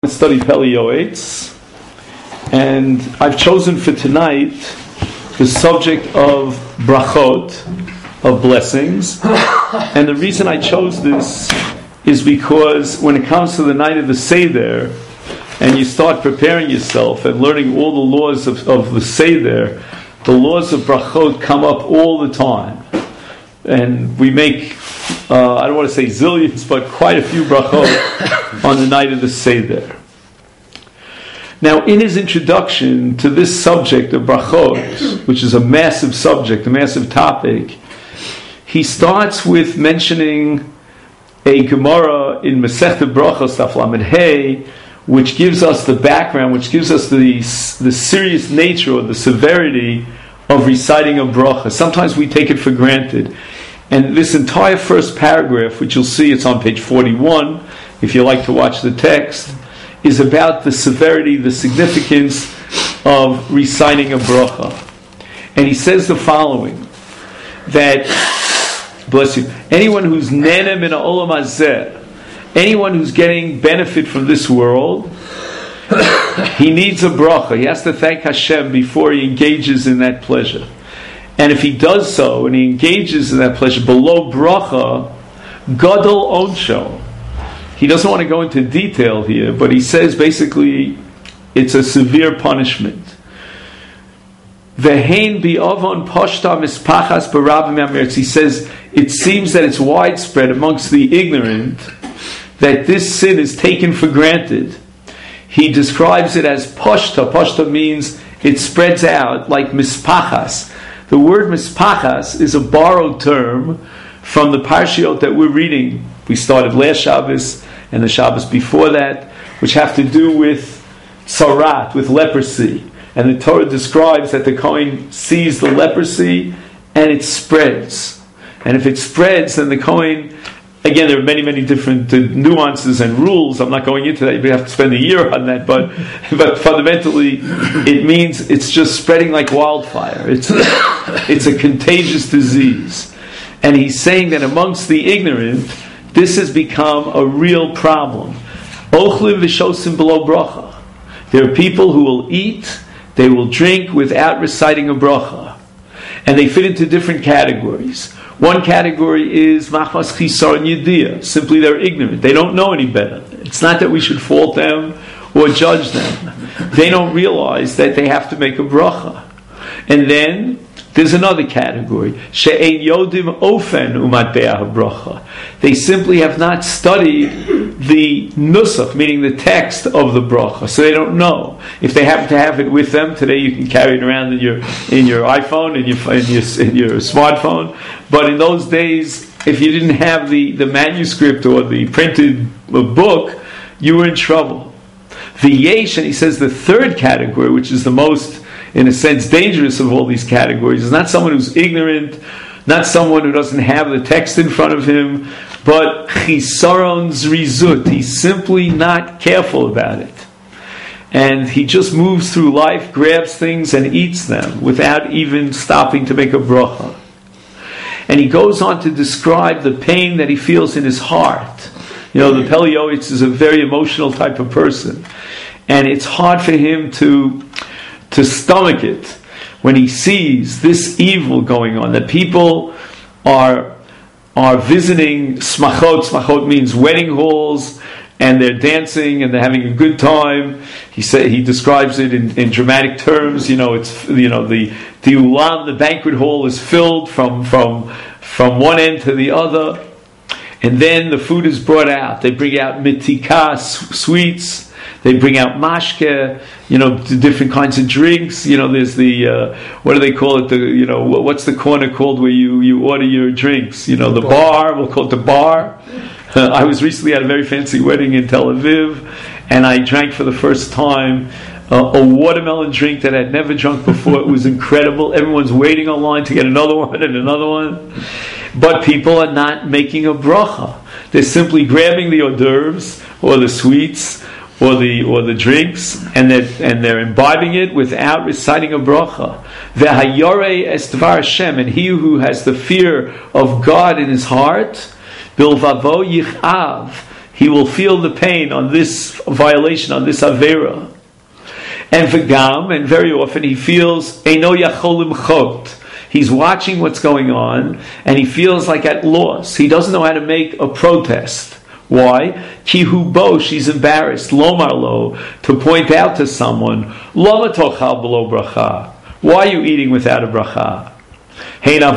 Study Pele Yoetz, and I've chosen for tonight the subject of brachot, of blessings. And the reason I chose this is because when it comes to the night of the Seder, and you start preparing yourself and learning all the laws of the Seder, the laws of brachot come up all the time. And we make, I don't want to say zillions, but quite a few brachot on the night of the Seder. Now, in his introduction to this subject of brachot, which is a massive subject, a massive topic, he starts with mentioning a Gemara in Masechta Brachos Daf Lamed Hey, which gives us the background, which gives us the serious nature or the severity of reciting a bracha. Sometimes we take it for granted. And this entire first paragraph, which you'll see, it's on page 41, if you like to watch the text, is about the severity, the significance of reciting a bracha. And he says the following, that, bless you, anyone who's nena min ha'olam hazeh, anyone who's getting benefit from this world, he needs a bracha. He has to thank Hashem before he engages in that pleasure. And if he does so, and he engages in that pleasure below bracha, gadol onsho. He doesn't want to go into detail here, but he says basically it's a severe punishment. Ve'hein bi'avon pashta mispachas barabim ha'meretz. He says it seems that it's widespread amongst the ignorant that this sin is taken for granted. He describes it as pashta. Pashta means it spreads out like mispachas. The word mispachas is a borrowed term from the parshiot that we're reading. We started last Shabbos and the Shabbos before that, which have to do with tzarat, with leprosy. And the Torah describes that the Kohen sees the leprosy and it spreads. And if it spreads, then the Kohen, again, there are many, many different nuances and rules. I'm not going into that. You have to spend a year on that. But fundamentally, it means it's just spreading like wildfire. It's a contagious disease. And he's saying that amongst the ignorant, this has become a real problem. Ochlim v'shosim below bracha. There are people who will eat, they will drink without reciting a bracha. And they fit into different categories. One category is machmas chisar yediyah. Simply they're ignorant. They don't know any better. It's not that we should fault them or judge them. They don't realize that they have to make a bracha. And then there's another category. She'ein yodim ofen umatbeah habracha. They simply have not studied the nusach, meaning the text of the bracha, so they don't know. If they happen to have it with them today, you can carry it around in your iPhone, in your smartphone. But in those days, if you didn't have the manuscript or the printed book, you were in trouble. The yesh, and he says the third category, which is the most, in a sense, dangerous of all these categories, is not someone who's ignorant, not someone who doesn't have the text in front of him, but chisaron zrizut. He's simply not careful about it. And he just moves through life, grabs things and eats them without even stopping to make a bracha. And he goes on to describe the pain that he feels in his heart. You know, the Pele Yoetz is a very emotional type of person. And it's hard for him to stomach it when he sees this evil going on, that people are visiting smachot. Smachot means wedding halls, and they're dancing and they're having a good time. He describes it in dramatic terms. The ulam, the banquet hall, is filled from one end to the other, and then the food is brought out. They bring out mitika, sweets. They bring out mashke, the different kinds of drinks. There's the, what do they call it? What's the corner called where you order your drinks? The bar. We'll call it the bar. I was recently at a very fancy wedding in Tel Aviv, and I drank for the first time a watermelon drink that I'd never drunk before. It was incredible. Everyone's waiting online to get another one and another one. But people are not making a bracha. They're simply grabbing the hors d'oeuvres or the sweets or the drinks, and they're imbibing it without reciting a bracha. V'hayore es dvar Hashem, and he who has the fear of God in his heart, bilvavo yichav, he will feel the pain on this violation, on this avera. And v'gam, and very often he feels eino yachol limchot. He's watching what's going on, and he feels like at loss. He doesn't know how to make a protest. Why? Ki hu bo, she's embarrassed. Lomar lo, to point out to someone, lama tochal below bracha. Why are you eating without a bracha? He says,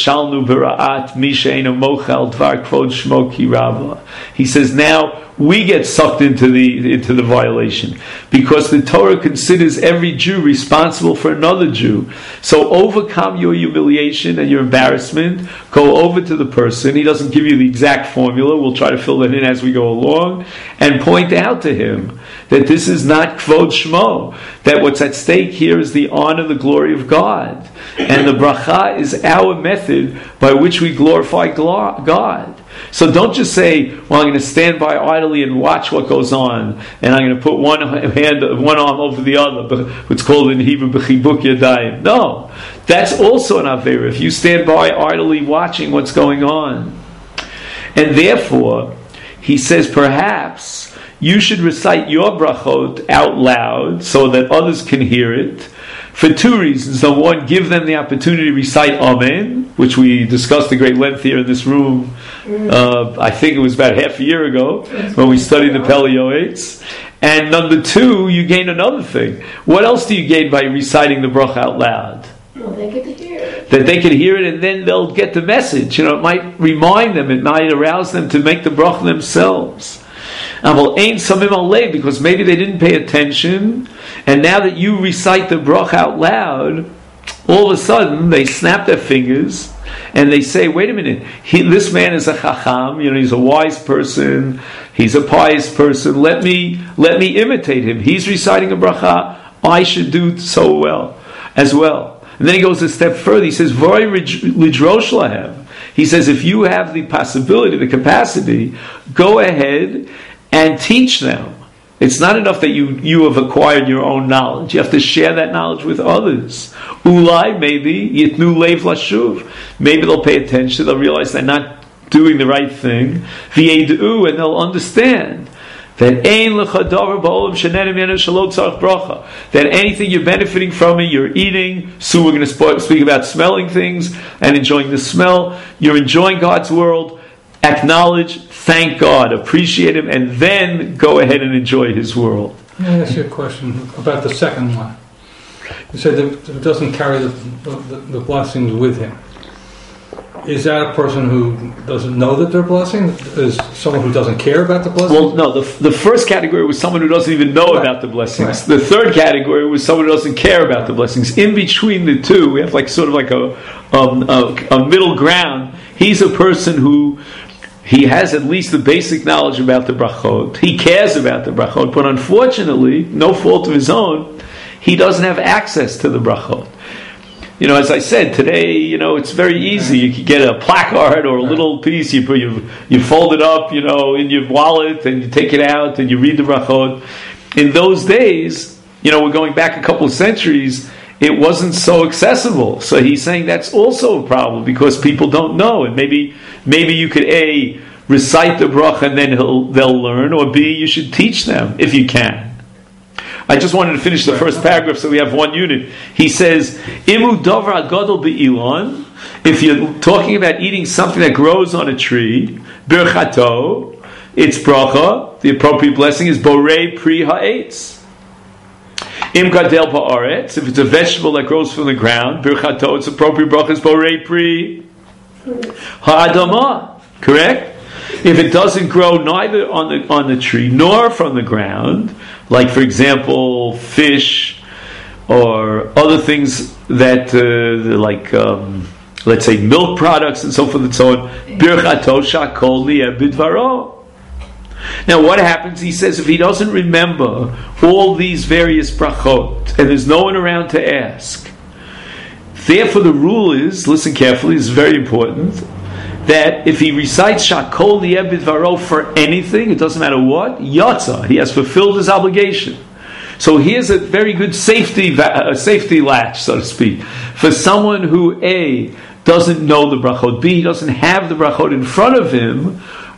now we get sucked into the violation because the Torah considers every Jew responsible for another Jew. So overcome your humiliation and your embarrassment. Go over to the person. He doesn't give you the exact formula. We'll try to fill that in as we go along, and point out to him that this is not kvod shmo, that what's at stake here is the honor, the glory of God. And the bracha is our method by which we glorify God. So don't just say, well, I'm going to stand by idly and watch what goes on, and I'm going to put one arm over the other, what's called in Hebrew, b'chibuk yadayim. No, that's also an avera, if you stand by idly watching what's going on. And therefore, he says, perhaps you should recite your brachot out loud so that others can hear it, for two reasons. Number one, give them the opportunity to recite Amen, which we discussed at great length here in this room. I think it was about half a year ago when we studied the Pele Yoetz. And number two, you gain another thing. What else do you gain by reciting the bracha out loud? Well, they get to hear it. That they can hear it, and then they'll get the message. It might remind them, it might arouse them to make the bracha themselves. Because maybe they didn't pay attention, and now that you recite the bracha out loud, all of a sudden they snap their fingers and they say, wait a minute, this man is a chacham, he's a wise person, he's a pious person, let me imitate him. He's reciting a bracha, I should do so well as well. And then he goes a step further, he says, Vorei lidrosh lahem. He says, if you have the possibility, the capacity, go ahead and teach them. It's not enough that you have acquired your own knowledge. You have to share that knowledge with others. Ulai, maybe, yitnu leiv lashuv. Maybe they'll pay attention, they'll realize they're not doing the right thing. V'yedu, and they'll understand that that anything you're benefiting from it, you're eating. So we're going to speak about smelling things and enjoying the smell. You're enjoying God's world. Acknowledge, thank God, appreciate Him, and then go ahead and enjoy His world. Let me ask you a question about the second one. You said that it doesn't carry the blessings with him. Is that a person who doesn't know that they're blessing? Is someone who doesn't care about the blessings? Well, no. The first category was someone who doesn't even know about the blessings. Right. The third category was someone who doesn't care about the blessings. In between the two, we have sort of a middle ground. He's a person who he has at least the basic knowledge about the brachot. He cares about the brachot, but unfortunately, no fault of his own, he doesn't have access to the brachot. As I said, today, it's very easy. You can get a placard or a little piece, you fold it up, in your wallet, and you take it out, and you read the brachot. In those days, we're going back a couple of centuries, it wasn't so accessible. So he's saying that's also a problem, because people don't know, and maybe you could A, recite the bracha and then they'll learn, or B, you should teach them if you can. I just wanted to finish the first paragraph so we have one unit. He says, Imu dover gadol be'ilon, if you're talking about eating something that grows on a tree, birchato, its bracha, the appropriate blessing is borei pri ha'etz. Im gadel ba'aretz, if it's a vegetable that grows from the ground, birchato, its appropriate bracha is borei pri ha'adamah. Correct? If it doesn't grow neither on the tree nor from the ground, like for example fish or other things that let's say milk products and so forth and so on, birchato shakol li'eh bidvaro. Now what happens? He says if he doesn't remember all these various brachot and there's no one around to ask, therefore the rule is, listen carefully, this is very important, that if he recites Shakol Li'eh Bidvaro for anything, it doesn't matter what, Yatza, he has fulfilled his obligation. So here's a very good safety latch, so to speak, for someone who A, doesn't know the brachot, B, doesn't have the brachot in front of him.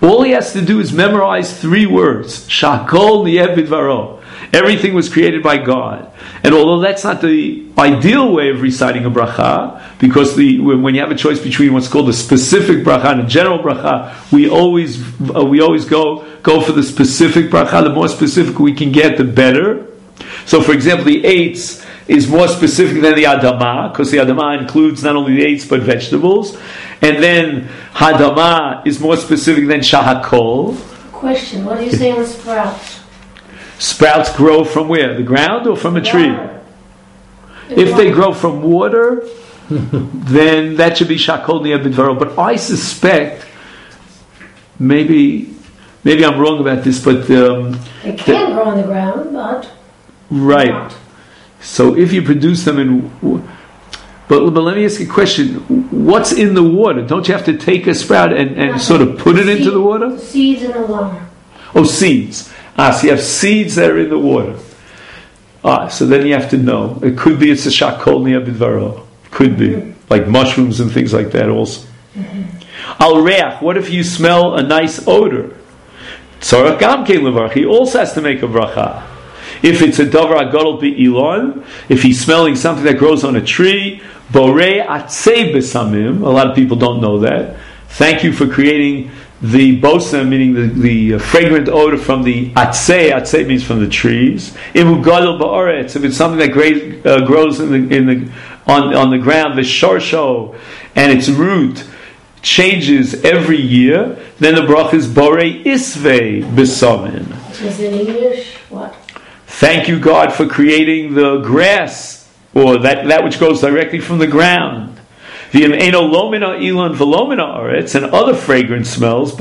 All he has to do is memorize 3 words. Shakol niyeh bidvaro. Everything was created by God. And although that's not the ideal way of reciting a bracha, because when you have a choice between what's called a specific bracha and a general bracha, we always go for the specific bracha. The more specific we can get, the better. So, for example, the eitz is more specific than the adama, because the adama includes not only the eitz but vegetables. And then hadama is more specific than shahakol. Question: what do you say on sprouts? Sprouts grow from where? The ground or from a tree? If they grow from water, then that should be shakol niyeh bidvaro. But I suspect, maybe I'm wrong about this, but they can grow on the ground, but right. Not. So if you produce them in, but let me ask you a question: what's in the water? Don't you have to take a sprout and sort of put it into the water? Seeds in the water. Oh, seeds. So you have seeds that are in the water. So then you have to know. It could be it's a shakol niyeh bidvaro. Could be. Like mushrooms and things like that also. Al reach, what if you smell a nice odor? Tzarach gam kein levarach. He also has to make a bracha. If it's a davar agadol be'ilon, if he's smelling something that grows on a tree, borei atzei besamim, a lot of people don't know that. Thank you for creating the bosam, meaning the fragrant odor from the atzei. Atzei means from the trees. Imu gadol ba'aretz, if it's something that grows on the ground, the shorsho, and its root changes every year, then the bracha is borei isvei besamin. Which is in English what? Thank you, God, for creating the grass, or that which goes directly from the ground. And other fragrant smells.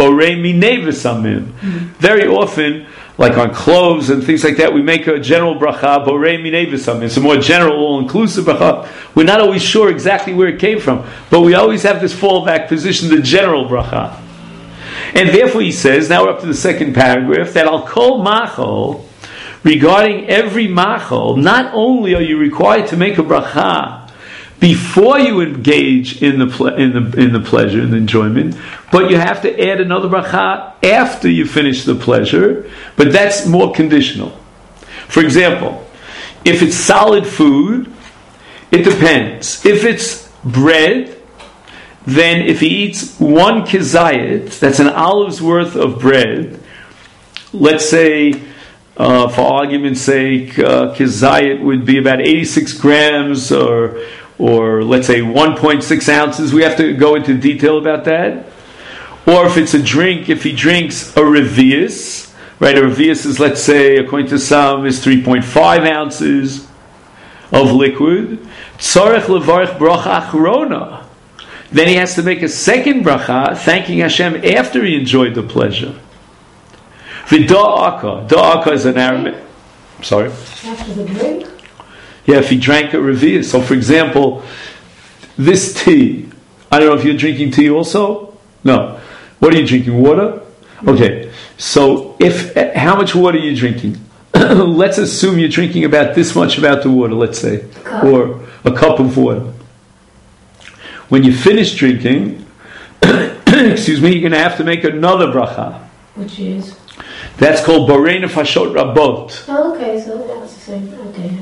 Very often, like on cloves and things like that, we make a general bracha. It's a more general, all-inclusive bracha. We're not always sure exactly where it came from, but we always have this fallback position, the general bracha. And therefore he says, now we're up to the second paragraph, that al kol machol, regarding every machol, not only are you required to make a bracha before you engage in the pleasure and the enjoyment, but you have to add another bracha after you finish the pleasure, but that's more conditional. For example, if it's solid food, it depends. If it's bread, then if he eats 1 kizayit, that's an olive's worth of bread, let's say, for argument's sake, kizayit would be about 86 grams or let's say 1.6 ounces. We have to go into detail about that. Or if it's a drink, if he drinks a revius, right? A revius is, let's say, according to some, is 3.5 ounces of liquid. Tzarech levarich bracha achrona. Then he has to make a second bracha, thanking Hashem after he enjoyed the pleasure. V'da'aka. Da'aka is an Aramaic. Sorry? After the drink? Yeah, if he drank a revius. So, for example, this tea. I don't know if you're drinking tea also? No. What are you drinking? Water? Okay. So, how much water are you drinking? Let's assume you're drinking about this much about the water, let's say. Or a cup of water. When you finish drinking, excuse me, you're going to have to make another bracha. Which is? That's called Borei Nefashot Rabot. Oh, okay, so that's the same. Okay.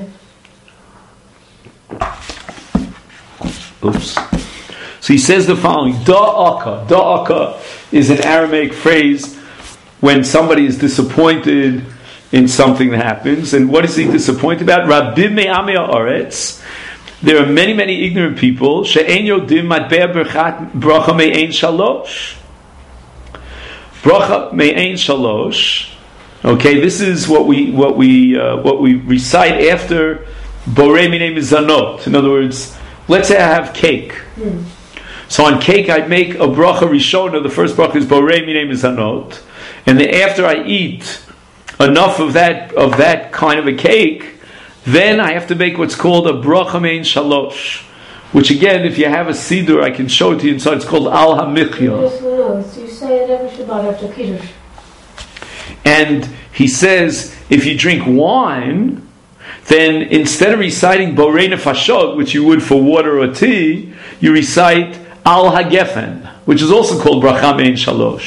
Oops. So he says the following: Da'aka. Da'aka is an Aramaic phrase when somebody is disappointed in something that happens. And what is he disappointed about? Rabim me'amei ha'aretz. There are many, many ignorant people. She'ein yodim matbeh bracha me'ein shalosh. Bracha me'ein shalosh. Okay, this is what we recite after borei minei mizanot. In other words, let's say I have cake. So on cake I make a bracha rishona. The first bracha is borei minei mizanot, and then after I eat enough of that kind of a cake, then I have to make what's called a bracha me'ein shalosh. Which again, if you have a siddur, I can show it to you inside. It's called al hamichya. You say it every Shabbat after Kiddush. And he says, if you drink wine, then instead of reciting Borei Nefashot, which you would for water or tea, you recite Al HaGefen, which is also called Bracha Me'ein Shalosh.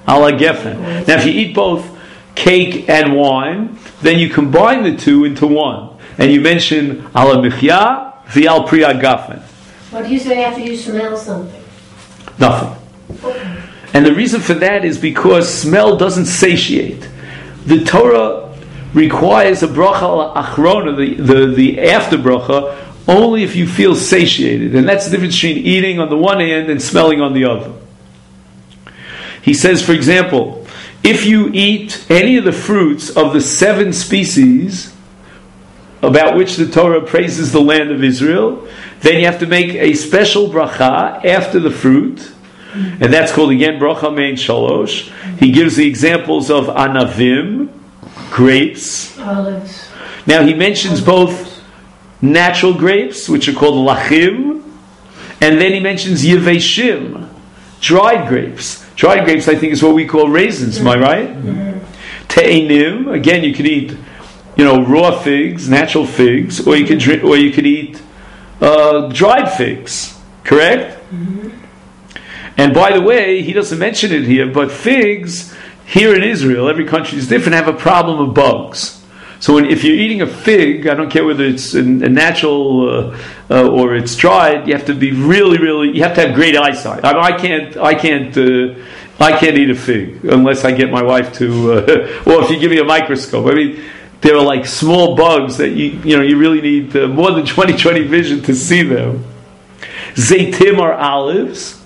ala gefen. Now, if you eat both cake and wine, then you combine the two into one, and you mention ala michya v'al pri agafen. What do you say after you smell something? Nothing. Okay. And the reason for that is because smell doesn't satiate. The Torah requires a bracha al achrona, the after bracha, only if you feel satiated. And that's the difference between eating on the one hand and smelling on the other. He says, for example, if you eat any of the fruits of the 7 species about which the Torah praises the land of Israel, then you have to make a special bracha after the fruit, and that's called again bracha mein shalosh. He gives the examples of anavim, grapes. Olives. Now he mentions both natural grapes, which are called lachim, and then he mentions yeveshim, dried grapes. Dried grapes, I think, is what we call raisins. Am I right? Te'enim, again, you could eat, raw figs, natural figs, or you could eat dried figs. Correct? And by the way, he doesn't mention it here, but figs here in Israel, every country is different, have a problem of bugs. So if you're eating a fig, I don't care whether it's a natural or it's dried, you have to be really, really. You have to have great eyesight. I can't eat a fig unless I get my wife to, or if you give me a microscope. I mean, there are like small bugs that you really need more than 20/20 vision to see them. Zaytim are olives.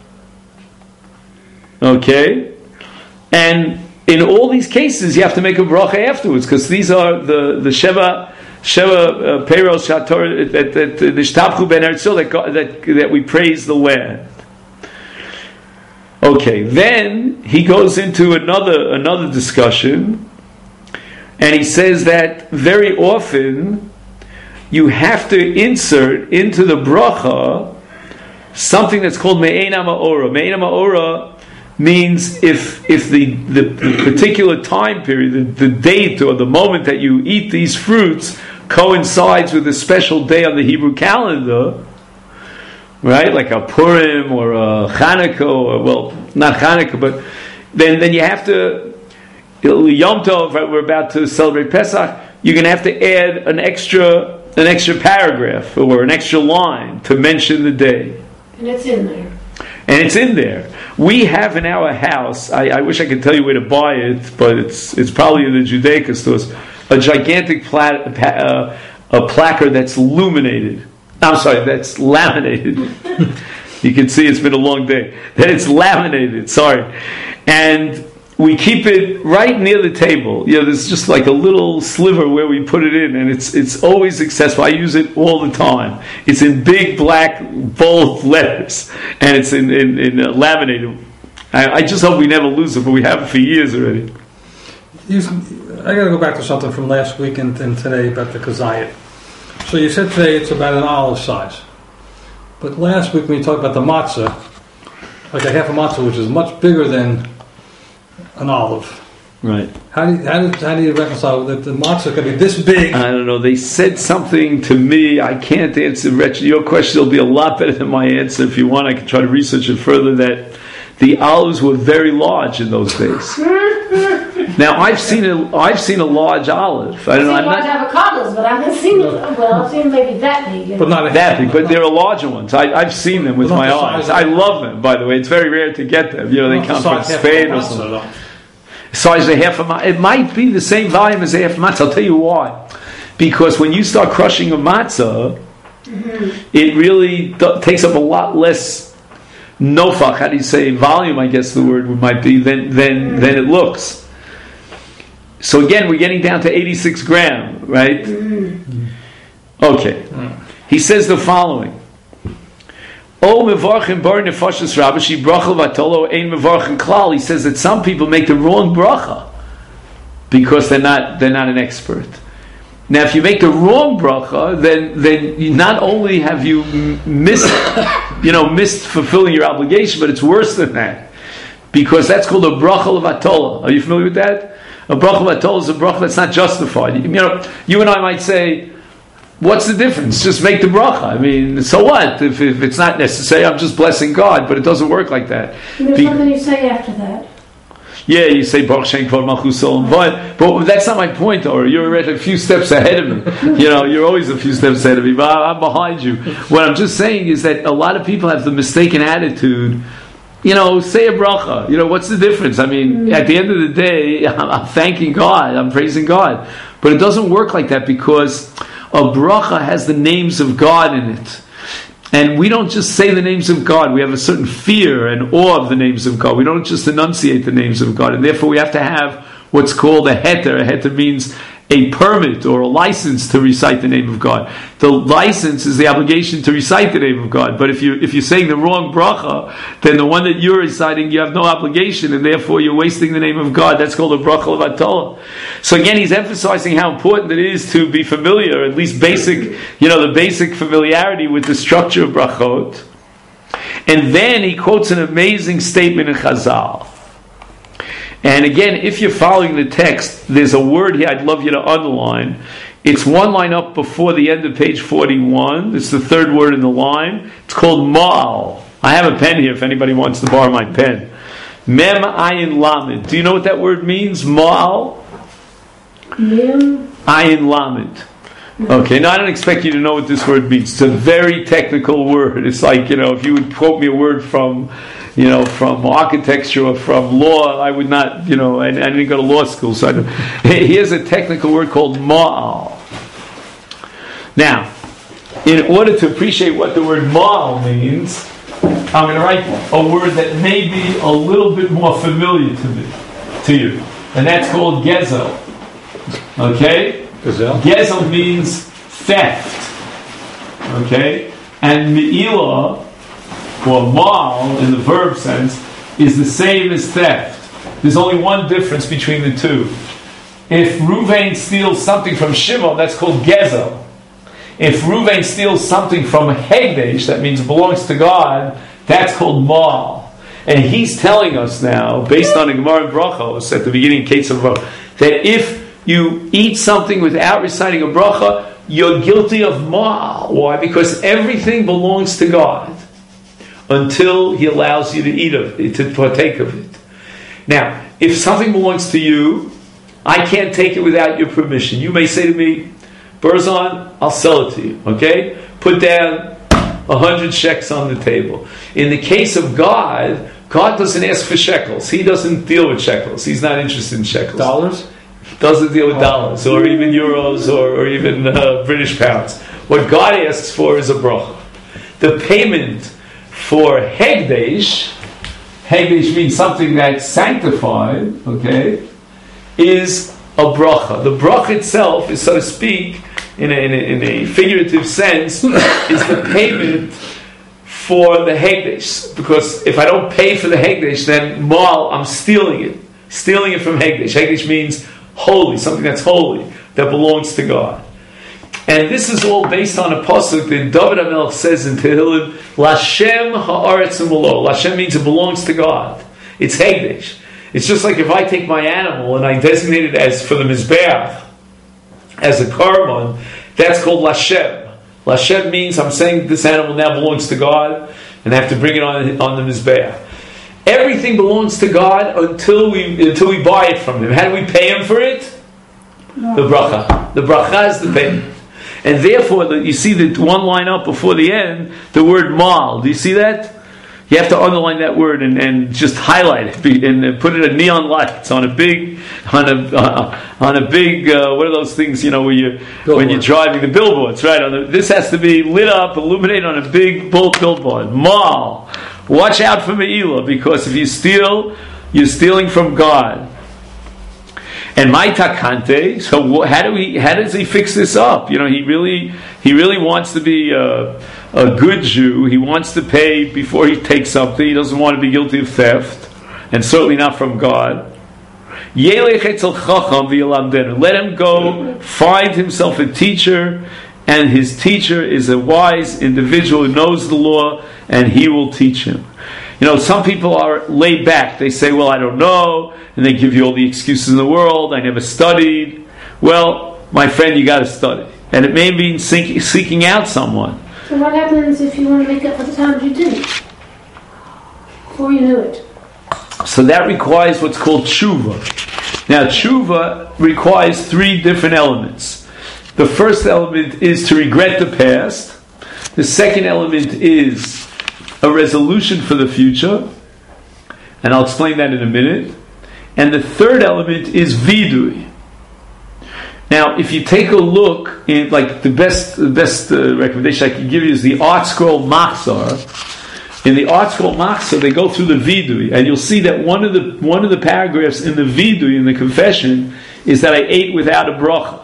Okay, and in all these cases, you have to make a bracha afterwards, because these are the Sheva Peiros Shator that Nishtapchu Ben Eretz that we praise the land. Okay, then he goes into another discussion, and he says that very often you have to insert into the bracha something that's called Me'ein HaMa'ora. Me'ein HaMa'ora means if the particular time period, the date or the moment that you eat these fruits coincides with a special day on the Hebrew calendar, right? Like a Purim or a Hanukkah, or, well, not Hanukkah, but then you have to, Yom Tov, right, we're about to celebrate Pesach, you're going to have to add an extra paragraph or an extra line to mention the day. And it's in there. And it's in there. We have in our house, I wish I could tell you where to buy it, but it's probably in the Judaica stores, a gigantic a placard that's that's laminated. You can see it's been a long day. That it's laminated, and we keep it right near the table. There's just like a little sliver where we put it in, and it's always accessible. I use it all the time. It's in big black bold letters, and it's in laminated. I just hope we never lose it, but we have it for years already. I got to go back to something from last week and today about the kazayit. So you said today it's about an olive size, but last week when you talked about the matzah, like a half a matzah, which is much bigger than an olive. Right. How do you reconcile that the matzah could be this big? I don't know. They said something to me. I can't answer. Your question will be a lot better than my answer. If you want, I can try to research it further. That the olives were very large in those days. Now I've seen a large olive. I don't know. I've seen large avocados, but I haven't seen them. Well, I've seen maybe that big. But not that big. But there are larger ones. I've seen them with my eyes. I love them. By the way, it's very rare to get them. They come from Spain or something. Size of half a matzah. It might be the same volume as a half a matzah. I'll tell you why. Because when you start crushing a matzah, it really takes up a lot less nofach. How do you say volume? I guess the word might be than it looks. So again, we're getting down to 86 gram, right? Okay. He says the following. He says that some people make the wrong bracha because they're not an expert. Now, if you make the wrong bracha, then you not only have you missed fulfilling your obligation, but it's worse than that, because that's called a bracha levatollah. Are you familiar with that? A bracha levatollah is a bracha that's not justified. You and I might say, what's the difference? Just make the bracha. I mean, so what? If it's not necessary, I'm just blessing God, but it doesn't work like that. There's something you say after that. yeah, you say Baruch Shem Kvod Malchus Olam, but that's not my point, or you're already a few steps ahead of me. You're always a few steps ahead of me, but I'm behind you. What I'm just saying is that a lot of people have the mistaken attitude. Say a bracha. What's the difference? I mean, at the end of the day, I'm thanking God, I'm praising God. But it doesn't work like that, because a bracha has the names of God in it. And we don't just say the names of God. We have a certain fear and awe of the names of God. We don't just enunciate the names of God. And therefore we have to have what's called a heter. A heter means a permit or a license to recite the name of God. The license is the obligation to recite the name of God. But if you're saying the wrong bracha, then the one that you're reciting, you have no obligation, and therefore you're wasting the name of God. That's called a bracha levatol. So again, he's emphasizing how important it is to be familiar, at least basic, the basic familiarity with the structure of brachot. And then he quotes an amazing statement in Chazal. And again, if you're following the text, there's a word here I'd love you to underline. It's one line up before the end of page 41. It's the third word in the line. It's called ma'al. I have a pen here if anybody wants to borrow my pen. Mem ayin lamed. Do you know what that word means? Ma'al? Mem ayin lamed. Okay, now I don't expect you to know what this word means. It's a very technical word. It's like, if you would quote me a word from architecture or from law, I would not, I didn't go to law school, so I don't. Here's a technical word called ma'al. Now, in order to appreciate what the word ma'al means, I'm going to write a word that may be a little bit more familiar to you, and that's called gezel. Okay? Gezel means theft. Okay? And me'ilah, or ma'al, in the verb sense, is the same as theft. There's only one difference between the two. If Ruvain steals something from Shimon, that's called gezel. If Ruvain steals something from Hegdesh, that means it belongs to God, that's called ma'al. And he's telling us now, based on a Gemara in Brachos, at the beginning of Ketz of Brachos, that if you eat something without reciting a bracha, you're guilty of ma'al. Why? Because everything belongs to God until He allows you to eat of it, to partake of it. Now, if something belongs to you, I can't take it without your permission. You may say to me, Berzon, I'll sell it to you. Okay? Put down 100 shekels on the table. In the case of God, God doesn't ask for shekels. He doesn't deal with shekels. He's not interested in shekels. Dollars? Doesn't deal with dollars or even euros or even British pounds. What God asks for is a bracha. The payment for Hegdesh means something that's sanctified, okay, is a bracha. The bracha itself is, so to speak, in a figurative sense, is the payment for the Hegdesh. Because if I don't pay for the Hegdesh, then I'm stealing it from Hegdesh. Hegdesh means holy, something that's holy, that belongs to God. And this is all based on a pasuk that David HaMelech says in Tehillim, Lashem ha'aretz u'molo. Lashem means it belongs to God. It's Hegdesh. It's just like if I take my animal and I designate it as for the Mizbeach, as a korban, that's called Lashem. Lashem means I'm saying this animal now belongs to God and I have to bring it on the Mizbeach. Everything belongs to God until we buy it from Him. How do we pay Him for it? No. The bracha. The bracha is the payment. And therefore, you see the one line up before the end, the word ma'al. Do you see that? You have to underline that word and just highlight it and put it in neon lights on a big what are those things, when you're driving, the billboards, right? This has to be lit up, illuminated on a big billboard. Ma'al. Watch out for me'ilah, because if you steal, you're stealing from God. And my takante. So how does he fix this up? He really wants to be a good Jew. He wants to pay before he takes something. He doesn't want to be guilty of theft, and certainly not from God. Let him go find himself a teacher, and his teacher is a wise individual who knows the law, and he will teach him. Some people are laid back. They say, well, I don't know, and they give you all the excuses in the world. I never studied. Well, my friend, you got to study. And it may mean seeking out someone. So what happens if you want to make up for the times you didn't? Before you knew it? So that requires what's called tshuva. Now, tshuva requires three different elements. The first element is to regret the past. The second element is a resolution for the future, and I'll explain that in a minute. And the third element is vidui. Now, if you take a look, in, like the best recommendation I can give you is the Art Scroll Machzor. In the Art Scroll Machzor, they go through the vidui, and you'll see that one of the paragraphs in the vidui, in the confession, is that I ate without a bracha.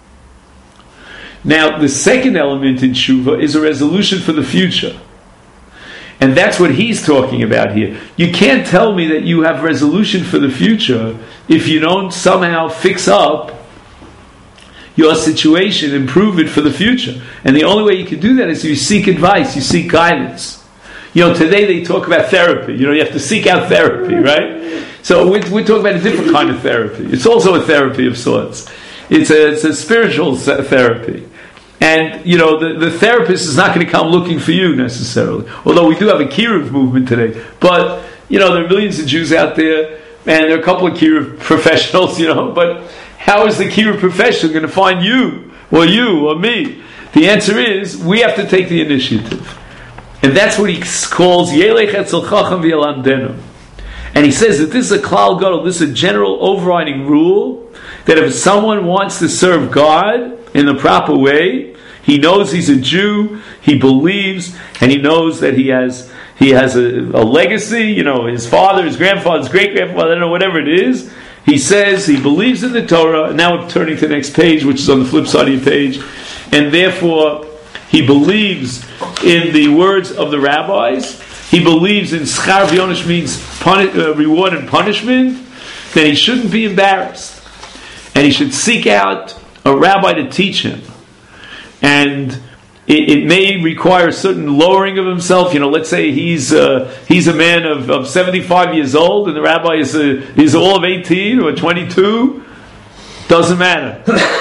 Now, the second element in tshuva is a resolution for the future. And that's what he's talking about here. You can't tell me that you have resolution for the future if you don't somehow fix up your situation, improve it for the future. And the only way you can do that is you seek advice, you seek guidance. Today they talk about therapy. You have to seek out therapy, right? So we're talking about a different kind of therapy. It's also a therapy of sorts. It's a spiritual therapy. And, the therapist is not going to come looking for you necessarily. Although we do have a Kiruv movement today. But, there are millions of Jews out there, and there are a couple of Kiruv professionals, but how is the Kiruv professional going to find you or me? The answer is, we have to take the initiative. And that's what he calls Yelech Etzel Chacham V'Yalamdenu. And he says that this is a klal gadol, this is a general overriding rule, that if someone wants to serve God in the proper way, he knows he's a Jew, he believes, and he knows that he has a legacy, his father, his grandfather, his great-grandfather, I don't know, whatever it is. He says he believes in the Torah, and now we're turning to the next page, which is on the flip side of your page, and therefore he believes in the words of the rabbis, he believes in schar v'yonesh means reward and punishment, then he shouldn't be embarrassed. And he should seek out a rabbi to teach him. And it may require a certain lowering of himself. Let's say he's a man of 75 years old, and the rabbi is all of 18 or 22. Doesn't matter.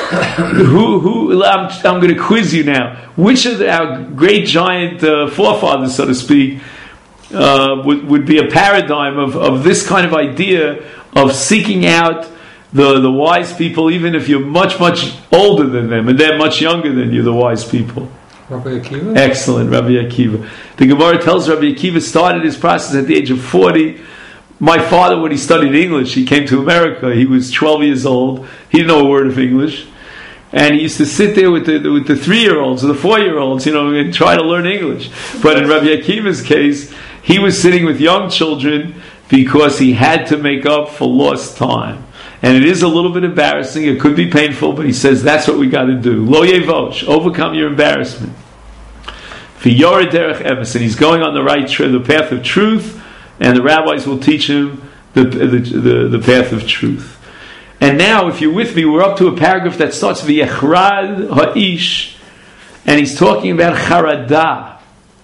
I'm going to quiz you now. Which of our great giant forefathers, so to speak, would be a paradigm of this kind of idea of seeking out the wise people, even if you're much, much older than them, and they're much younger than you, the wise people? Rabbi Akiva? Excellent, Rabbi Akiva. The Gemara tells Rabbi Akiva started his process at the age of 40. My father, when he studied English, he came to America. He was 12 years old. He didn't know a word of English. And he used to sit there with the 3-year-olds or the 4-year-olds, and try to learn English. But in Rabbi Akiva's case, he was sitting with young children because he had to make up for lost time. And it is a little bit embarrassing. It could be painful, but he says that's what we got to do. Lo yevosh, overcome your embarrassment. V'yoreh derech emes, and he's going on the right the path of truth, and the rabbis will teach him the path of truth. And now, if you're with me, we're up to a paragraph that starts v'yechrad ha'ish, and he's talking about charadah.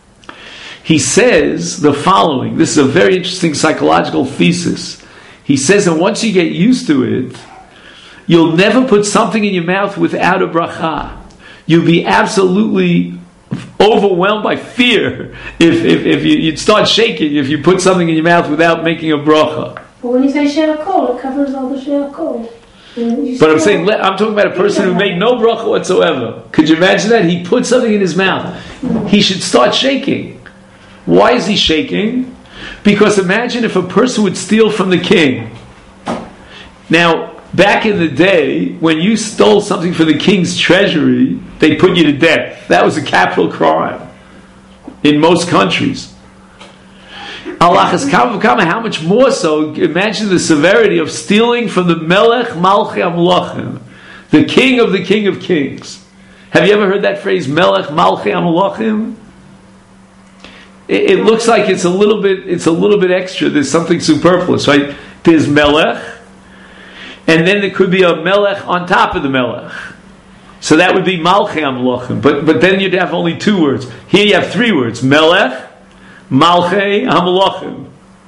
He says the following. This is a very interesting psychological thesis. He says that once you get used to it, you'll never put something in your mouth without a bracha. You'll be absolutely overwhelmed by fear if you'd start shaking if you put something in your mouth without making a bracha. But when you say share kol, it covers all the share kol. But I'm saying, I'm talking about a person who made no bracha whatsoever. Could you imagine that? He put something in his mouth. He should start shaking. Why is he shaking? Because imagine if a person would steal from the king. Now, back in the day, when you stole something from the king's treasury, they put you to death. That was a capital crime in most countries. Alachas kama, how much more so? Imagine the severity of stealing from the Melech Malchei HaMelachim, the king of kings. Have you ever heard that phrase, Melech Malchei HaMelachim? It looks like it's a little bit extra. There's something superfluous, right? There's Melech, and then there could be a Melech on top of the Melech. So that would be Malchei HaMelachim. But then you'd have only 2 words. Here you have 3 words: Melech, Malchei HaMelachim.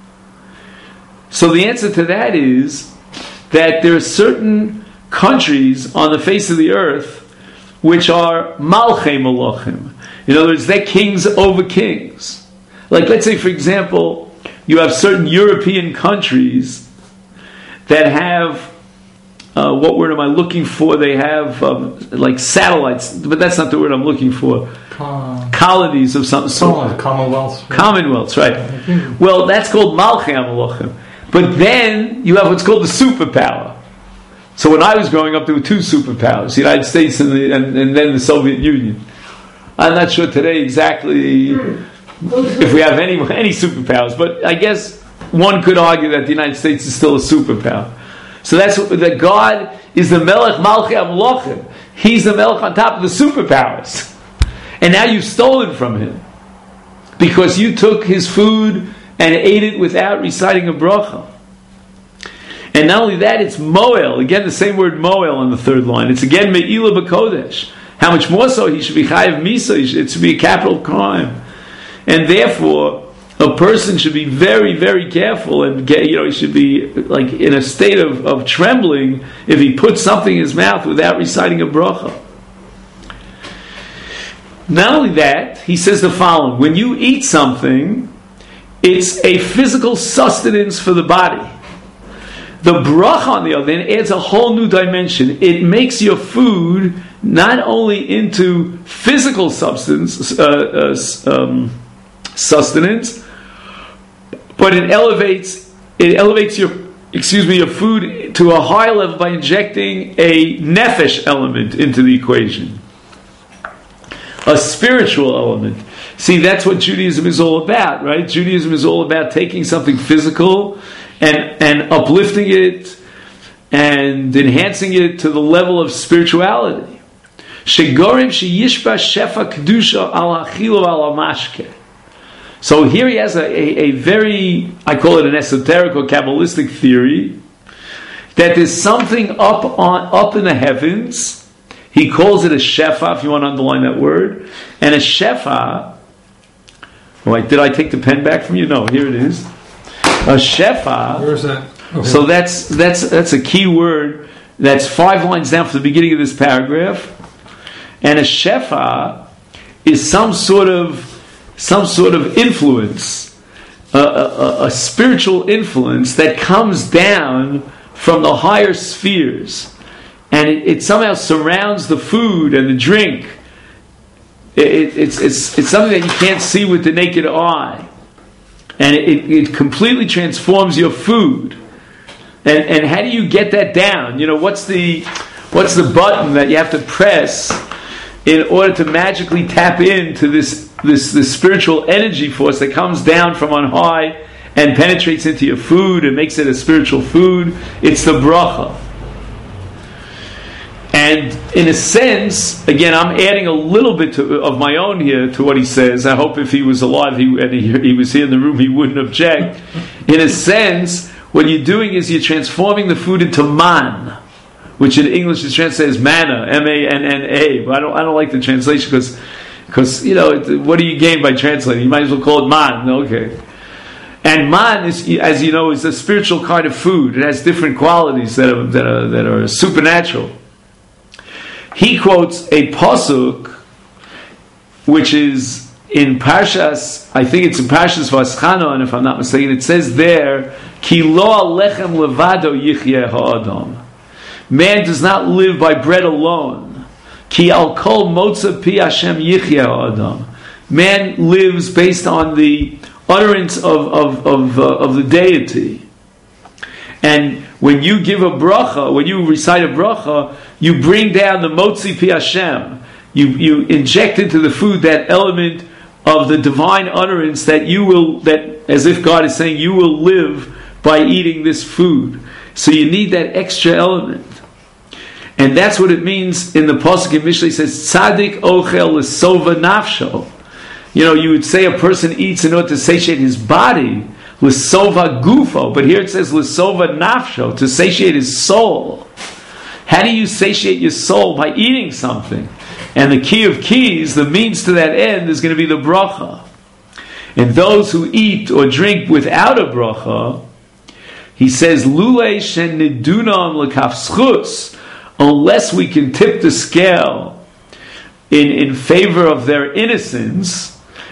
So the answer to that is that there are certain countries on the face of the earth which are Malchei Melachim. In other words, they're kings over kings. Like, let's say, for example, you have certain European countries that have, what word am I looking for? They have like satellites, but that's not the word I'm looking for. Colonies of some sort. Commonwealths. Commonwealths, right. Well, that's called Malchei HaMelachim. But then you have what's called the superpower. So when I was growing up, there were two superpowers, the United States and then the Soviet Union. I'm not sure today exactly if we have any superpowers, but I guess one could argue that the United States is still a superpower. So that's that God is the Melech Malchei HaMelachim. He's the Melech on top of the superpowers. And now you've stolen from him because you took his food and ate it without reciting a bracha. And not only that, it's moel. Again, the same word moel on the third line. It's again me'ila b'kodesh. How much more so he should be chayiv misa? It should be a capital crime. And therefore, a person should be very, very careful and he should be like in a state of trembling if he puts something in his mouth without reciting a bracha. Not only that, he says the following: when you eat something, it's a physical sustenance for the body. The bracha, on the other hand, adds a whole new dimension. It makes your food not only into physical sustenance, but it elevates your food to a higher level by injecting a nefesh element into the equation, a spiritual element. See, that's what Judaism is all about, right? Judaism is all about taking something physical and uplifting it and enhancing it to the level of spirituality. Shegorim sheyishba shefa kedusha al hachilu al hamashke. So here he has a very, I call it an esoteric or Kabbalistic theory, that there's something up in the heavens. He calls it a shefa, if you want to underline that word. And a shefa, wait, did I take the pen back from you? No, here it is. A shefa. Where is that? Okay. So that's a key word. That's 5 lines down from the beginning of this paragraph. And a shefa is some sort of influence, a spiritual influence that comes down from the higher spheres, and it somehow surrounds the food and the drink. It's something that you can't see with the naked eye. And it completely transforms your food. And how do you get that down? What's the button that you have to press in order to magically tap into this spiritual energy force that comes down from on high and penetrates into your food and makes it a spiritual food? It's the bracha. And in a sense, again, I'm adding a little bit of my own here to what he says. I hope if he was alive and he was here in the room, he wouldn't object. In a sense, what you're doing is you're transforming the food into man, which in English is translated as manna, M-A-N-N-A. But I don't like the translation because what do you gain by translating? You might as well call it man. Okay. And man is, as you know, is a spiritual kind of food. It has different qualities that are supernatural. He quotes a pasuk, which is in Parshas, I think it's in Parshas Vaschanon, if I'm not mistaken. It says there, "Ki lo alechem levado yichyeh ha'adam." Man does not live by bread alone. Ki al kol motza pi Hashem yichyeh ha'adam. Man lives based on the utterance of the deity. And when you give a bracha, when you recite a bracha, you bring down the motzi pi Hashem. You inject into the food that element of the divine utterance that as if God is saying you will live by eating this food. So you need that extra element. And that's what it means in the pasuk in Mishlei. It says, "Tzadik ochel l'sova nafsho." You would say a person eats in order to satiate his body, l'sova gufo. But here it says l'sova nafsho, to satiate his soul. How do you satiate your soul? By eating something. And the key of keys, the means to that end, is going to be the bracha. And those who eat or drink without a bracha, he says, "Lulei shen nidunam lekafschus," unless we can tip the scale in favor of their innocence,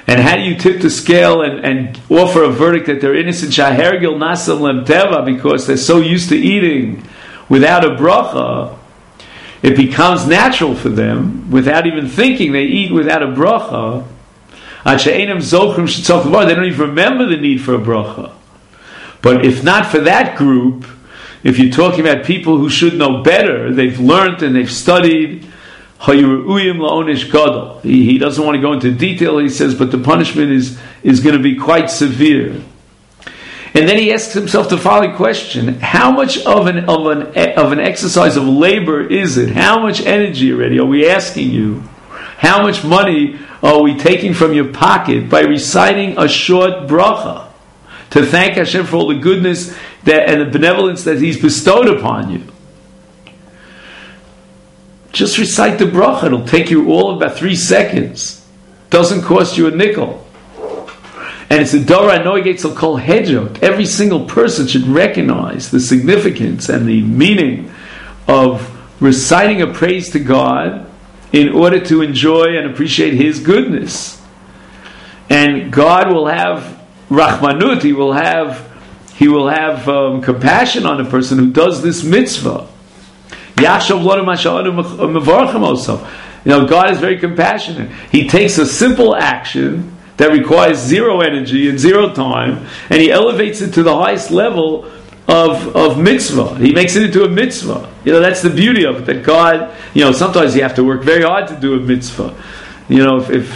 And how do you tip the scale and offer a verdict that they're innocent? Shahergil nasam lem teva, because they're so used to eating without a bracha, it becomes natural for them, without even thinking, they eat without a bracha. They don't even remember the need for a bracha. But if not for that group, if you're talking about people who should know better, they've learned and they've studied, he doesn't want to go into detail, he says, but the punishment is going to be quite severe. And then he asks himself the following question: how much of an exercise of labor is it? How much energy already are we asking you? How much money are we taking from your pocket by reciting a short bracha to thank Hashem for all the goodness and the benevolence that He's bestowed upon you? Just recite the bracha. It'll take you all about 3 seconds. Doesn't cost you a nickel. And it's a Dora Noigetzel Kol Hedjot. Every single person should recognize the significance and the meaning of reciting a praise to God in order to enjoy and appreciate His goodness. And God will have Rahmanut, He will have compassion on a person who does this mitzvah. God is very compassionate. He takes a simple action that requires zero energy and zero time, and He elevates it to the highest level of mitzvah. He makes it into a mitzvah. That's the beauty of it, that God, sometimes you have to work very hard to do a mitzvah. If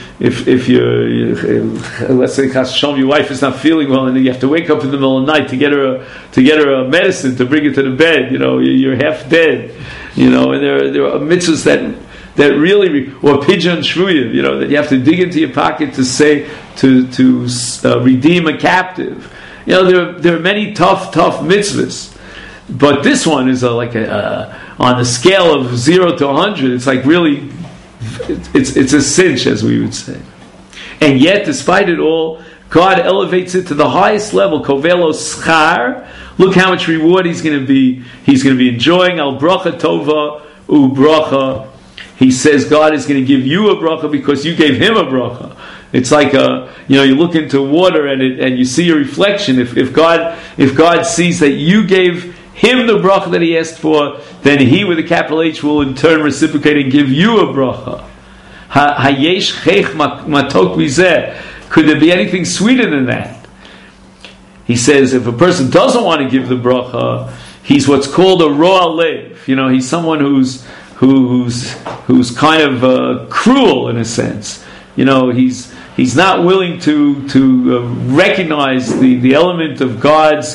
let's say your wife is not feeling well, and you have to wake up in the middle of the night to get her a medicine to bring her to the bed. You're half dead. And there are mitzvahs that really, or pidyon shvuyim, that you have to dig into your pocket to say to redeem a captive. There are many tough mitzvahs, but this one is on the scale of 0 to 100. It's like really. It's a cinch, as we would say. And yet, despite it all, God elevates it to the highest level. Kovelo schar. Look how much reward He's going to be. He's going to be enjoying. Al bracha tova u bracha. He says God is going to give you a bracha because you gave Him a bracha. It's like you look into water and you see your reflection. If God sees that you gave Him the bracha that He asked for, then He with a capital H will in turn reciprocate and give you a bracha. Hayesh cheich matok mizeh. Could there be anything sweeter than that? He says if a person doesn't want to give the bracha, he's what's called a ro'a lev. He's someone who's kind of cruel in a sense. He's not willing to recognize the element of God's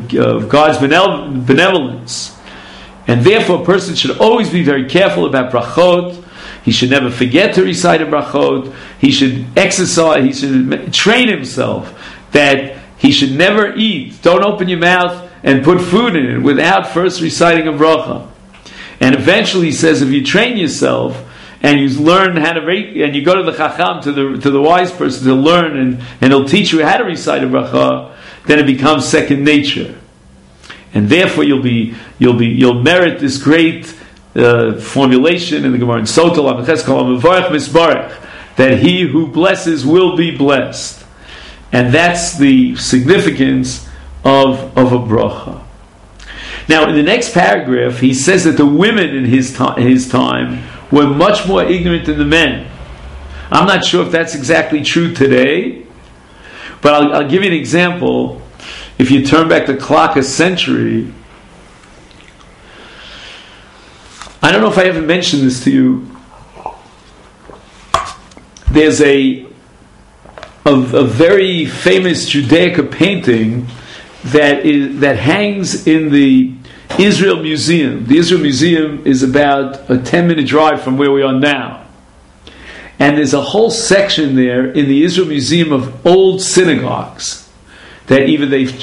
benevolence, and therefore a person should always be very careful about brachot. He should never forget to recite a brachot. He should exercise. He should train himself that he should never eat. Don't open your mouth and put food in it without first reciting a bracha. And eventually, he says, if you train yourself and you learn how to and you go to the chacham, to the wise person to learn, and he'll teach you how to recite a bracha, then it becomes second nature, and therefore you'll merit this great formulation in the Gemara in Sotel that he who blesses will be blessed, and that's the significance of a bracha. Now, in the next paragraph, he says that the women in his time were much more ignorant than the men. I'm not sure if that's exactly true today, but I'll give you an example. If you turn back the clock a century, I don't know if I ever mentioned this to you. There's a very famous Judaica painting that hangs in the Israel Museum. The Israel Museum is about a 10-minute drive from where we are now. And there's a whole section there in the Israel Museum of old synagogues that either they've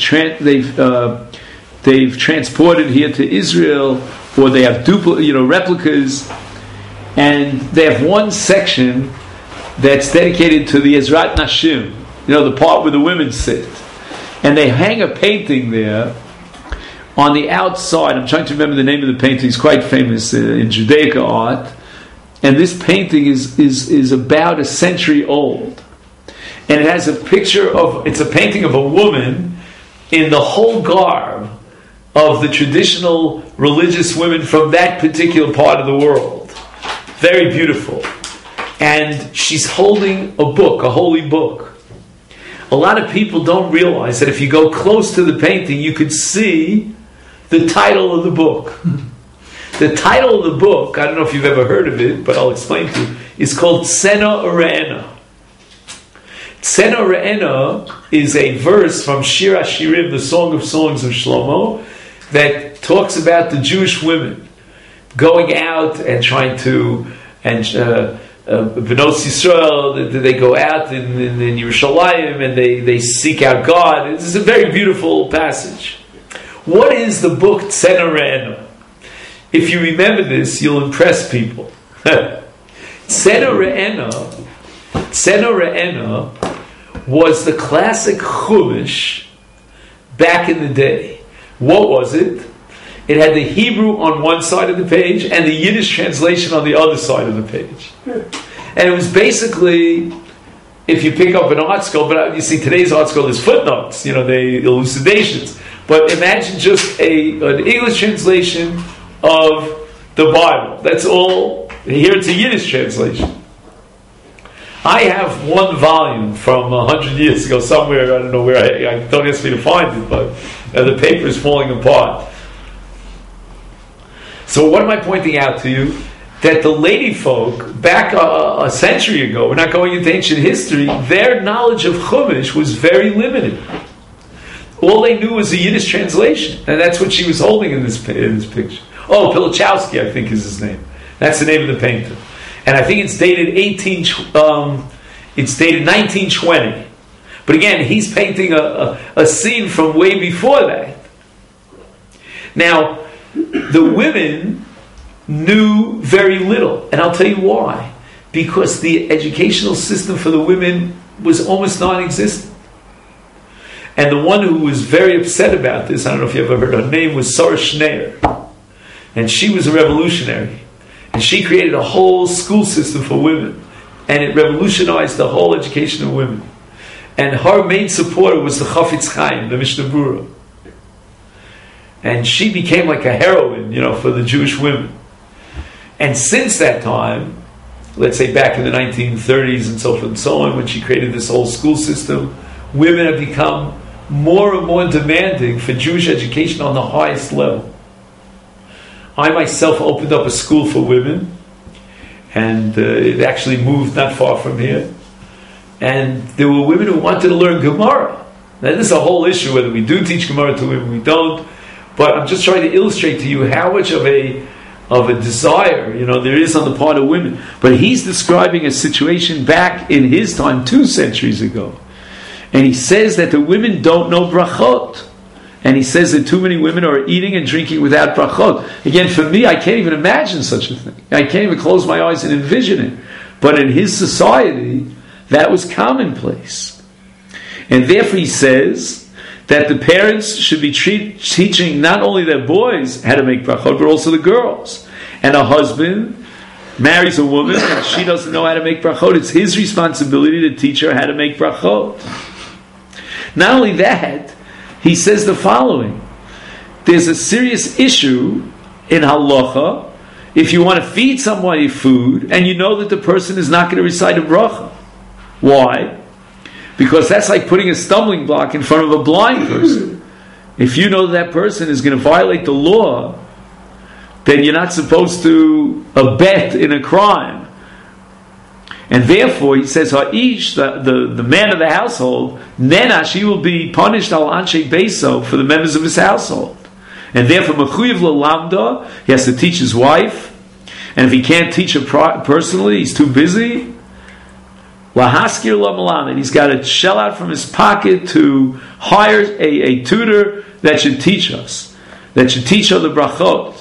transported here to Israel, or they have replicas. And they have one section that's dedicated to the Ezrat Nashim, the part where the women sit. And they hang a painting there on the outside. I'm trying to remember the name of the painting. It's quite famous in Judaica art. And this painting is about a century old. and it has a picture of, it's a painting of a woman in the whole garb of the traditional religious women from that particular part of the world. Very beautiful. And she's holding a book, a holy book. A lot of people don't realize that if you go close to the painting, you could see the title of the book. The title of the book, I don't know if you've ever heard of it, but I'll explain to you, is called Tsena Ure'ena. Tsena Ure'ena is a verse from Shir HaShirim, the Song of Songs of Shlomo, that talks about the Jewish women going out and trying to, and B'nos Yisrael, they go out in Yerushalayim and they seek out God. It's a very beautiful passage. What is the book Tsena Ure'ena? If you remember this, you'll impress people. Tsena Ure'ena was the classic Chumash back in the day. What was it? It had the Hebrew on one side of the page and the Yiddish translation on the other side of the page. And it was basically, if you pick up an article, but you see today's article is footnotes, the elucidations. But imagine just an English translation of the Bible. That's all. Here it's a Yiddish translation. I have one volume from 100 years ago somewhere, I don't know where, I don't ask me to find it, but the paper is falling apart. So what am I pointing out to you? That the lady folk, back a century ago, we're not going into ancient history, their knowledge of Chumash was very limited. All they knew was a Yiddish translation, and that's what she was holding in this picture. Oh, Pilichowski, I think is his name. That's the name of the painter. And I think it's dated 1920. But again, he's painting a scene from way before that. Now, the women knew very little, and I'll tell you why. Because the educational system for the women was almost non-existent. And the one who was very upset about this, I don't know if you ever heard her name, was Sarah Schneer. And she was a revolutionary. And she created a whole school system for women. And it revolutionized the whole education of women. And her main supporter was the Chafetz Chaim, the Mishnah Berurah. And she became like a heroine, for the Jewish women. And since that time, let's say back in the 1930s and so forth and so on, when she created this whole school system, women have become more and more demanding for Jewish education on the highest level. I myself opened up a school for women, and it actually moved not far from here. And there were women who wanted to learn Gemara. Now this is a whole issue, whether we do teach Gemara to women, we don't. But I'm just trying to illustrate to you how much of a desire, there is on the part of women. But he's describing a situation back in his time, 2 centuries ago. And he says that the women don't know brachot. And he says that too many women are eating and drinking without brachot. Again, for me, I can't even imagine such a thing. I can't even close my eyes and envision it. But in his society, that was commonplace. And therefore he says that the parents should be teaching not only their boys how to make brachot, but also the girls. And a husband marries a woman and she doesn't know how to make brachot. It's his responsibility to teach her how to make brachot. Not only that, he says the following. There's a serious issue in halacha if you want to feed somebody food and you know that the person is not going to recite a bracha. Why? Because that's like putting a stumbling block in front of a blind person. If you know that person is going to violate the law, then you're not supposed to abet in a crime. And therefore, he says, Ha'ish, the man of the household, Nenash, he will be punished al anshe beso for the members of his household. And therefore, Mechuyev L'Lamda, he has to teach his wife. And if he can't teach her personally, he's too busy. Lahaskir L'Malamed, he's got to shell out from his pocket to hire a tutor that should teach us, that should teach her the brachot.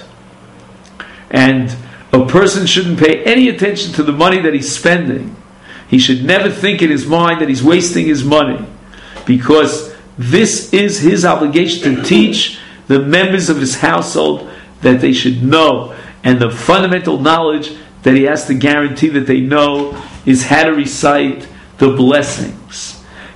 And a person shouldn't pay any attention to the money that he's spending. He should never think in his mind that he's wasting his money, because this is his obligation to teach the members of his household that they should know. And the fundamental knowledge that he has to guarantee that they know is how to recite the blessings.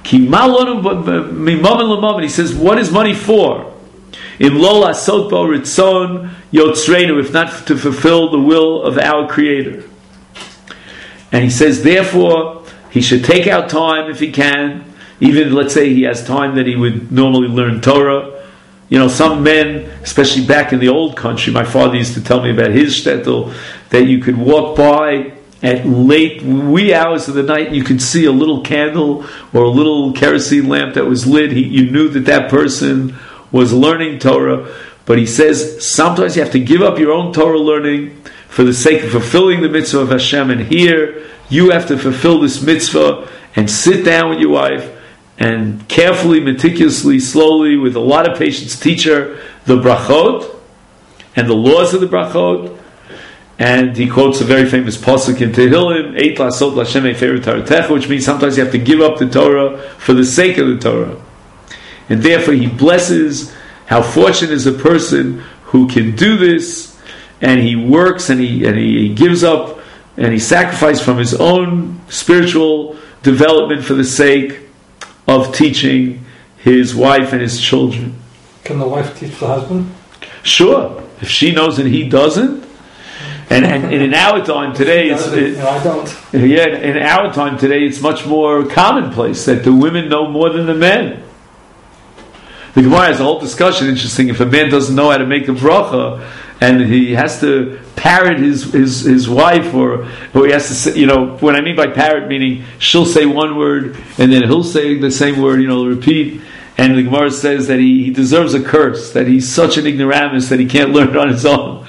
Ki malonu mimamen l'mamen. He says, what is money for? In lo lasot bo ritzon yotzreinu, if not to fulfill the will of our Creator. And he says, therefore, he should take out time if he can. Even, let's say, he has time that he would normally learn Torah. You know, some men, especially back in the old country, my father used to tell me about his shtetl, that you could walk by at late, wee hours of the night, you could see a little candle or a little kerosene lamp that was lit. You knew that person was learning Torah. But he says, sometimes you have to give up your own Torah learning for the sake of fulfilling the mitzvah of Hashem. And here, you have to fulfill this mitzvah and sit down with your wife and carefully, meticulously, slowly, with a lot of patience, teach her the brachot and the laws of the brachot. And he quotes a very famous pasuk in Tehillim, Eit lasot l'Hashem efer Toratecha, which means sometimes you have to give up the Torah for the sake of the Torah. And therefore he blesses how fortunate is a person who can do this, and he works and he gives up and he sacrifices from his own spiritual development for the sake of teaching his wife and his children. Can the wife teach the husband? Sure, if she knows and he doesn't. And in our time today, I don't. Yeah, in our time today, it's much more commonplace that the women know more than the men. The Gemara has a whole discussion. Interesting. If a man doesn't know how to make a bracha, and he has to parrot his wife, or he has to say, what I mean by parrot, meaning she'll say one word and then he'll say the same word, repeat. And the Gemara says that he deserves a curse, that he's such an ignoramus that he can't learn it on his own.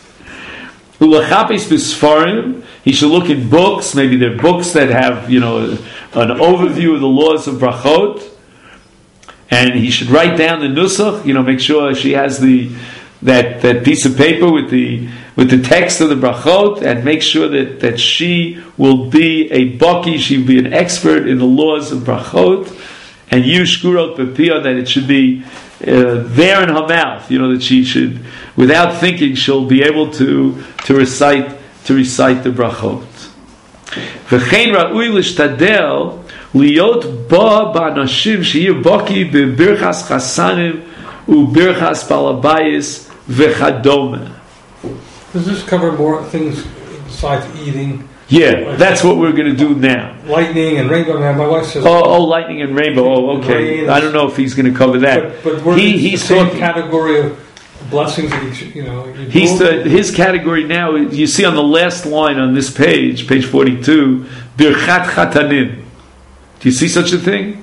He should look in books. Maybe they're books that have, an overview of the laws of brachot, and he should write down the nusach. Make sure she has that piece of paper with the text of the brachot, and make sure that she will be a baki. She will be an expert in the laws of brachot, and use shkurot b'piyah, that it should be there in her mouth. That she should, without thinking, she'll be able to recite the brachot. V'chein ra'ui l'shtadel liot ba ba'anashim she'yir baki b'birchas chasanim u'birchas balabayis v'chadome. Does this cover more things besides eating? Yeah, that's what we're going to do now. Lightning and rainbow. My wife says. Oh, lightning and rainbow. Oh, okay. I don't know if he's going to cover that. But he's the same category of blessings that his category now. You see on the last line on this page 42, birchat chatanim. Do you see such a thing?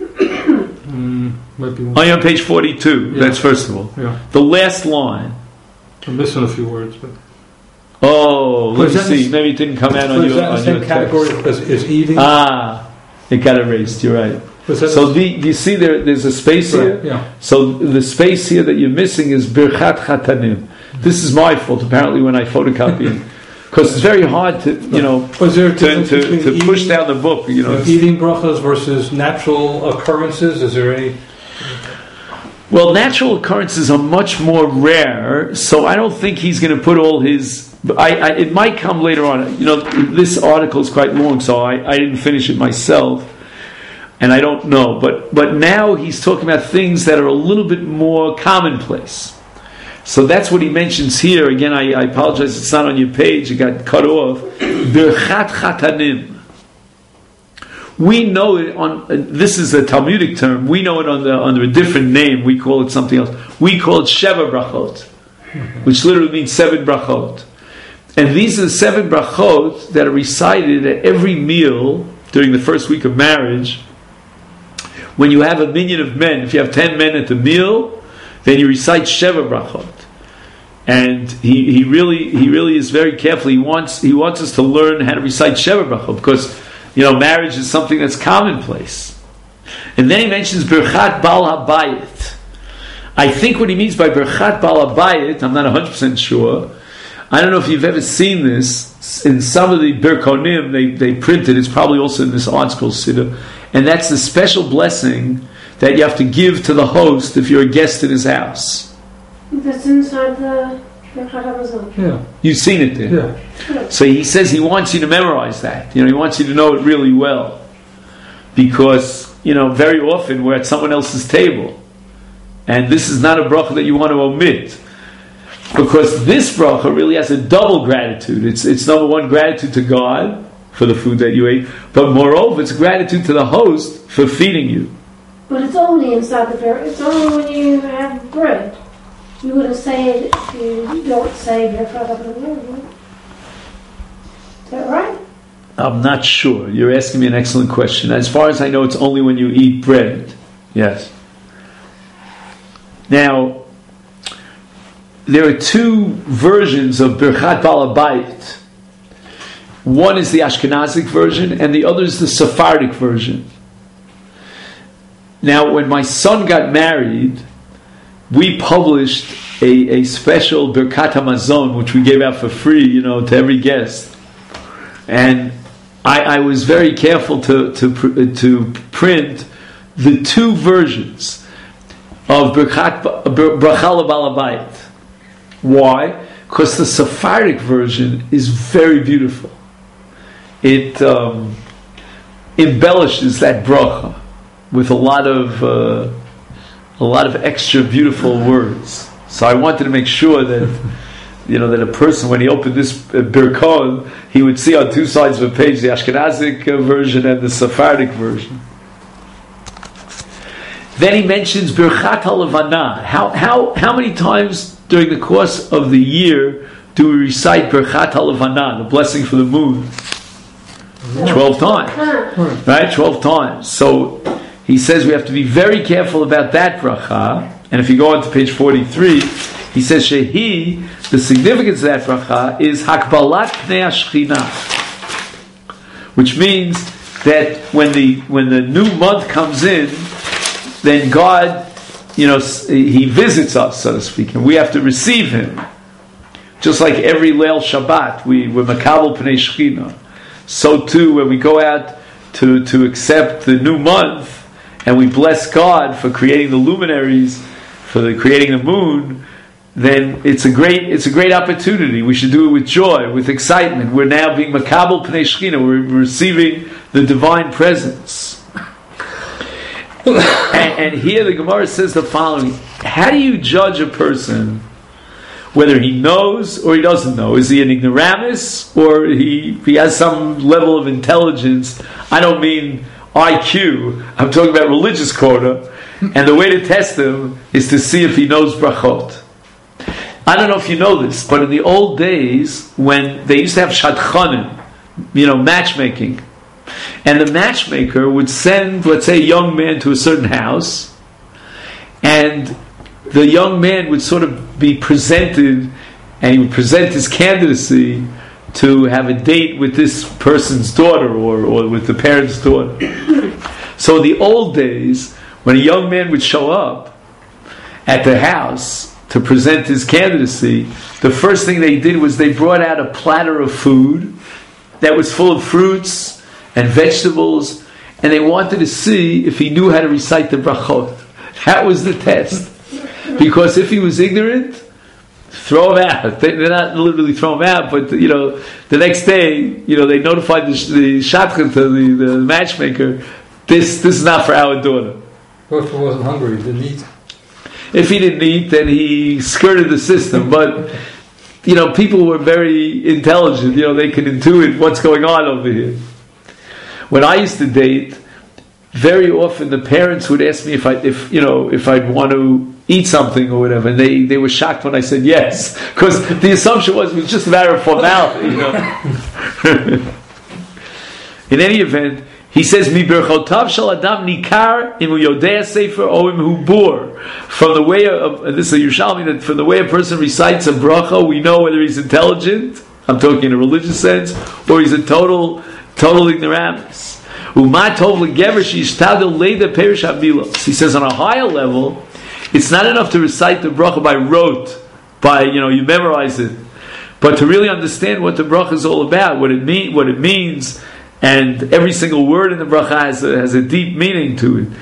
On page 42. Yeah. That's first of all. Yeah. The last line. I'm missing a few words, but. Oh, let's see. Maybe it didn't come out on your. Is that the same category as eating? It got erased. You're right. So do you see there's a space here? Yeah. So the space here that you're missing is birchat chatanim. This is my fault, apparently, when I photocopy it, because it's very hard to to push down the book. Eating brachas versus natural occurrences. Is there any? Well, natural occurrences are much more rare, so I don't think he's going to put all his. It might come later on. This article is quite long, so I didn't finish it myself, and I don't know. But now he's talking about things that are a little bit more commonplace. So that's what he mentions here. Again, I apologize, it's not on your page, it got cut off. Birchat chatanim. We know it this is a Talmudic term, we know it under a different name, we call it something else. We call it Sheva Brachot, which literally means 7 brachot. And these are the 7 brachot that are recited at every meal during the first week of marriage. When you have a minyan of men, if you have 10 men at the meal, then you recite Sheva Brachot. And he really is very careful. He wants us to learn how to recite Sheva Brachot, because marriage is something that's commonplace. And then he mentions Birchat Bal HaBayit. I think what he means by Birchat Bal HaBayit, I'm not 100% sure. I don't know if you've ever seen this. In some of the Birkonim, they print it. It's probably also in this art school siddur. And that's the special blessing that you have to give to the host if you're a guest in his house. That's inside the Birchat HaMazon. Yeah. You've seen it there. Yeah. So he says he wants you to memorize that. He wants you to know it really well. Because very often we're at someone else's table. And this is not a bracha that you want to omit. Because this bracha really has a double gratitude. It's number one, gratitude to God for the food that you ate, but moreover, it's gratitude to the host for feeding you. But it's only inside the prayer. It's only when you have bread. You wouldn't say it if you don't say Birkat HaMazon. Is that right? I'm not sure. You're asking me an excellent question. As far as I know, it's only when you eat bread. Yes. Now, there are two versions of Birkat Bal Habayit. One is the Ashkenazic version, and the other is the Sephardic version. Now, when my son got married, we published a special Birkat HaMazon, which we gave out for free, to every guest. And I was very careful to print the two versions of Bracha L'Bal Habayit. Why? Because the Sephardic version is very beautiful. It embellishes that bracha with a lot of extra beautiful words. So I wanted to make sure that that a person, when he opened this Birkon, he would see on two sides of a page the Ashkenazic version and the Sephardic version. Then he mentions Birchat HaLevana. How many times during the course of the year do we recite Birchat HaLevana, the blessing for the moon? 12 times. Right? 12 times. So he says we have to be very careful about that bracha. And if you go on to page 43, he says Shehi, the significance of that bracha is Hakbalat Pnei HaShechina, which means that when the new month comes in, then God, He visits us, so to speak, and we have to receive Him. Just like every Leil Shabbat, we're Makabel Pnei Shechina. So too, when we go out to accept the new month, and we bless God for creating the luminaries, for creating the moon, then it's a great opportunity. We should do it with joy, with excitement. We're now being Makabel Pnei Shechina. We're receiving the divine presence. And here the Gemara says the following: how do you judge a person whether he knows or he doesn't know? Is he an ignoramus or he has some level of intelligence? I don't mean IQ. I'm talking about religious quota. And the way to test him is to see if he knows brachot. I don't know if you know this, but in the old days when they used to have shadchanim, matchmaking, and the matchmaker would send, let's say, a young man to a certain house, and the young man would sort of be presented, and he would present his candidacy to have a date with this person's daughter or with the parent's daughter. So in the old days, when a young man would show up at the house to present his candidacy, the first thing they did was they brought out a platter of food that was full of fruits and vegetables, and they wanted to see if he knew how to recite the brachot. That was the test. Because if he was ignorant, throw him out. They're not literally throw him out, but the next day, they notified the shadchan, the matchmaker, this is not for our daughter. What if he wasn't hungry? He didn't eat? If he didn't eat, then he skirted the system. But people were very intelligent. They could intuit what's going on over here. When I used to date, very often the parents would ask me if I'd want to eat something or whatever, and they were shocked when I said yes, because the assumption was it was just a matter of formality. In any event, he says, "Mi berchotav shel adam nikar imu yodea sefer o imu bur." From the way of, and this is a Yerushalmi, that from the way a person recites a bracha, we know whether he's intelligent. I'm talking in a religious sense, or he's a total ignoramus. He says on a higher level, it's not enough to recite the bracha by rote, you memorize it, but to really understand what the bracha is all about, what it means, and every single word in the bracha has a deep meaning to it.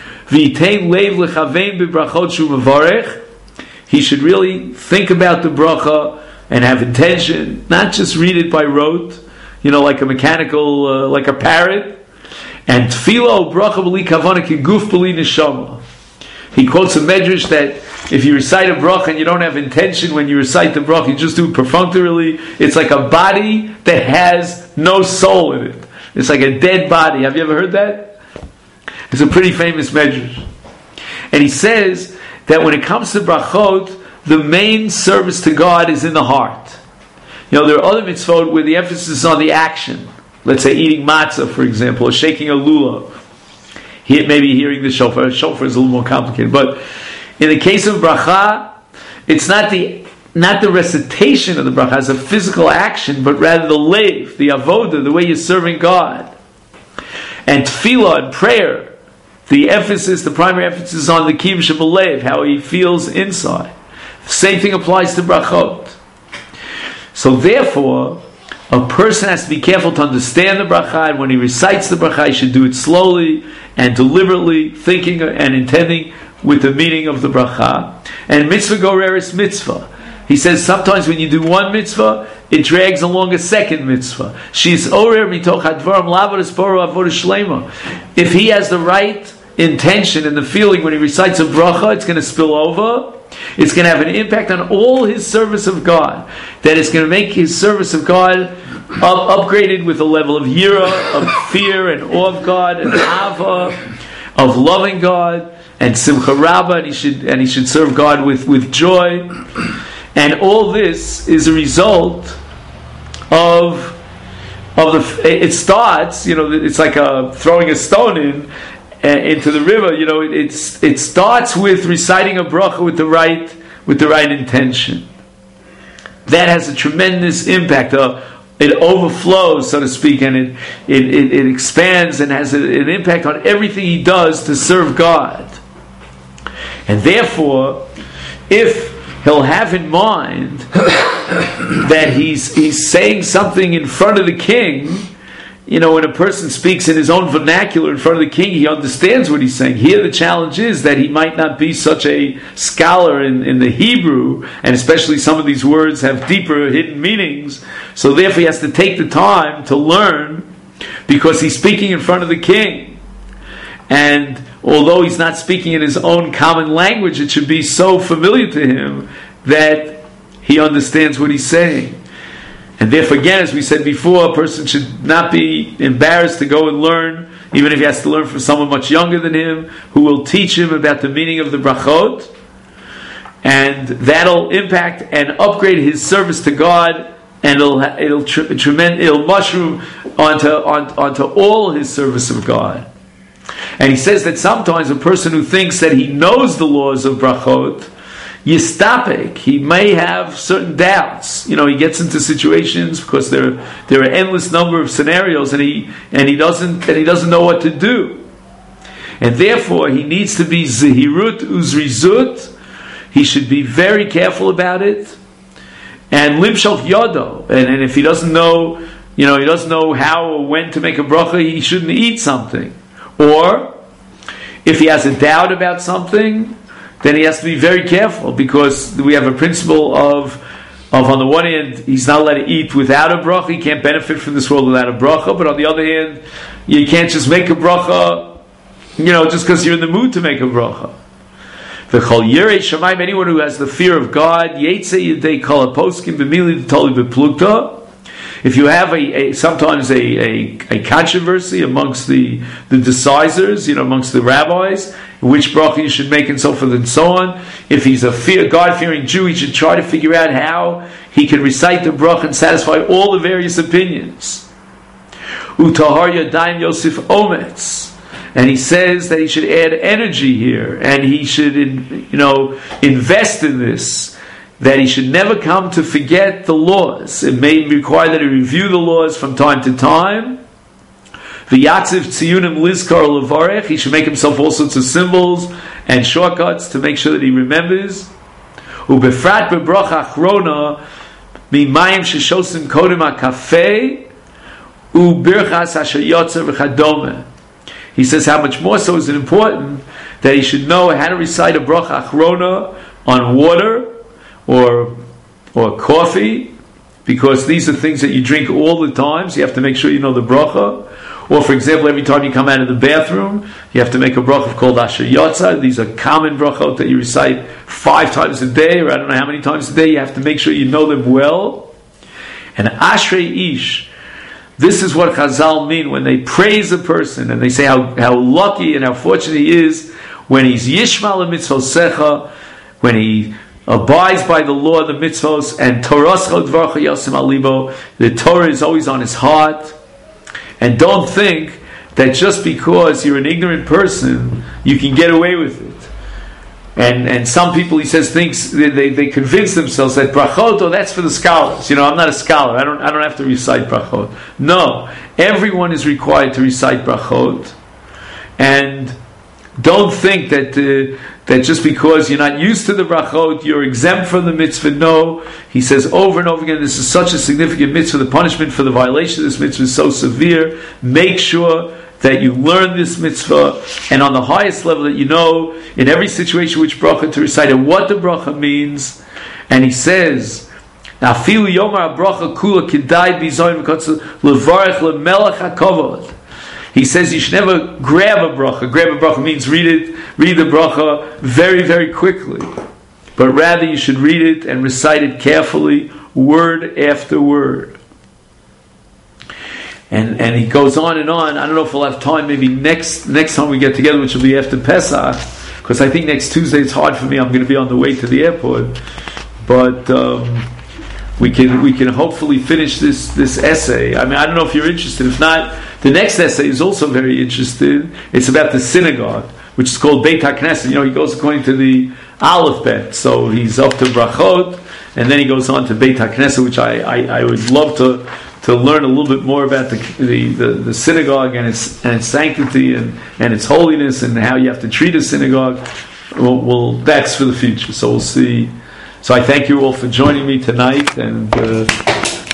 He should really think about the bracha and have intention, not just read it by rote, like a mechanical, like a parrot. And tefillah bracha b'li kavana kiguf b'li neshama. He quotes a medrash that if you recite a bracha and you don't have intention when you recite the bracha, you just do it perfunctorily, it's like a body that has no soul in it. It's like a dead body. Have you ever heard that? It's a pretty famous medrash. And he says that when it comes to brachot, the main service to God is in the heart. You know, there are other mitzvot where the emphasis is on the action. Let's say eating matzah, for example, or shaking a lulav. Maybe hearing the shofar. Shofar is a little more complicated. But in the case of bracha, it's not the recitation of the bracha as a physical action, but rather the leiv, the avoda, the way you're serving God. And tefillah and prayer, the primary emphasis is on the kiyum shebalev, how he feels inside. The same thing applies to brachot. So therefore, a person has to be careful to understand the bracha, and when he recites the bracha, he should do it slowly and deliberately, thinking and intending with the meaning of the bracha. And mitzvah goreris mitzvah. He says sometimes when you do one mitzvah, it drags along a second mitzvah. She's orer mitoch hadvarim lavadas boro avodah shlema. If he has the right intention and the feeling when he recites a bracha, it's going to spill over. It's going to have an impact on all his service of God. That it's going to make his service of God upgraded with a level of yira, of fear and awe of God, and ava, of loving God, and simcha rabbah, and he should serve God with joy. And all this is a result of it starts, it's like throwing a stone into the river. It starts with reciting a bracha with the right intention. That has a tremendous impact. It overflows, so to speak, and it expands and has an impact on everything he does to serve God. And therefore, if he'll have in mind that he's saying something in front of the king. When a person speaks in his own vernacular in front of the king, he understands what he's saying. Here the challenge is that he might not be such a scholar in the Hebrew, and especially some of these words have deeper hidden meanings. So therefore he has to take the time to learn, because he's speaking in front of the king. And although he's not speaking in his own common language, it should be so familiar to him that he understands what he's saying. And therefore, again, as we said before, a person should not be embarrassed to go and learn, even if he has to learn from someone much younger than him, who will teach him about the meaning of the brachot. And that'll impact and upgrade his service to God, and it'll mushroom onto all his service of God. And he says that sometimes a person who thinks that he knows the laws of brachot, yistapik, he may have certain doubts. He gets into situations because there are endless number of scenarios, and he doesn't know what to do. And therefore he needs to be zehirut uzrizut. He should be very careful about it. And limshach yodo. And if he doesn't know, he doesn't know how or when to make a bracha, he shouldn't eat something. Or if he has a doubt about something, then he has to be very careful, because we have a principle of on the one hand, he's not allowed to eat without a bracha. He can't benefit from this world without a bracha. But on the other hand, you can't just make a bracha, just because you're in the mood to make a bracha. V'chol yirei shamayim, anyone who has the fear of God, yeitzei yedei kol haposkim b'mili d'toli b'plugta. If you have sometimes a controversy amongst the decisors, amongst the rabbis, which bracha you should make and so forth and so on. If he's a God-fearing Jew, he should try to figure out how he can recite the bracha and satisfy all the various opinions. Utahar yadayim Yosef ometz. And he says that he should add energy here, and he should invest in this. That he should never come to forget the laws. It may require that he review the laws from time to time. V'yatziv tziyunim lizkar levarech. He should make himself all sorts of symbols and shortcuts to make sure that he remembers. Ubefrat bebracha achrona mimayim sheshosim kodem hakafeh ubirchas asher yotzer v'chadome. He says how much more so is it important that he should know how to recite a bracha achrona on water or coffee, because these are things that you drink all the time, so you have to make sure you know the bracha. Or, for example, every time you come out of the bathroom, you have to make a bracha called Asher Yotza. These are common brachot that you recite 5 times a day, or I don't know how many times a day. You have to make sure you know them well. And Ashrei Ish, this is what Chazal mean when they praise a person and they say how lucky and how fortunate he is when he's Yishma l'mitzvosecha, when he abides by the law of the mitzvos, and Torascha dvarcha yasim al libo, the Torah is always on his heart. And don't think that just because you're an ignorant person, you can get away with it. And some people, he says, thinks they convince themselves that brachot, oh, that's for the scholars. I'm not a scholar. I don't have to recite brachot. No, everyone is required to recite brachot. And don't think that just because you're not used to the brachot, you're exempt from the mitzvah. No, he says over and over again, this is such a significant mitzvah. The punishment for the violation of this mitzvah is so severe. Make sure that you learn this mitzvah, and on the highest level that you know in every situation which bracha to recite and what the bracha means. And he says, "Afilu yomar bracha kula kedai bizoyin v'kotzel levarech lemelech hakavod." He says you should never grab a bracha. Grab a bracha means read the bracha very, very quickly. But rather you should read it and recite it carefully, word after word. And he goes on and on. I don't know if we'll have time. Maybe next time we get together, which will be after Pesach, because I think next Tuesday it's hard for me. I'm going to be on the way to the airport, but we can hopefully finish this essay. I mean, I don't know if you're interested. If not, the next essay is also very interesting. It's about the synagogue, which is called Beit HaKnesset. He goes according to the Aleph Bet. So he's up to Brachot, and then he goes on to Beit HaKnesset, which I would love to learn a little bit more about the synagogue and its sanctity and its holiness and how you have to treat a synagogue. Well, that's for the future. So we'll see. So I thank you all for joining me tonight, and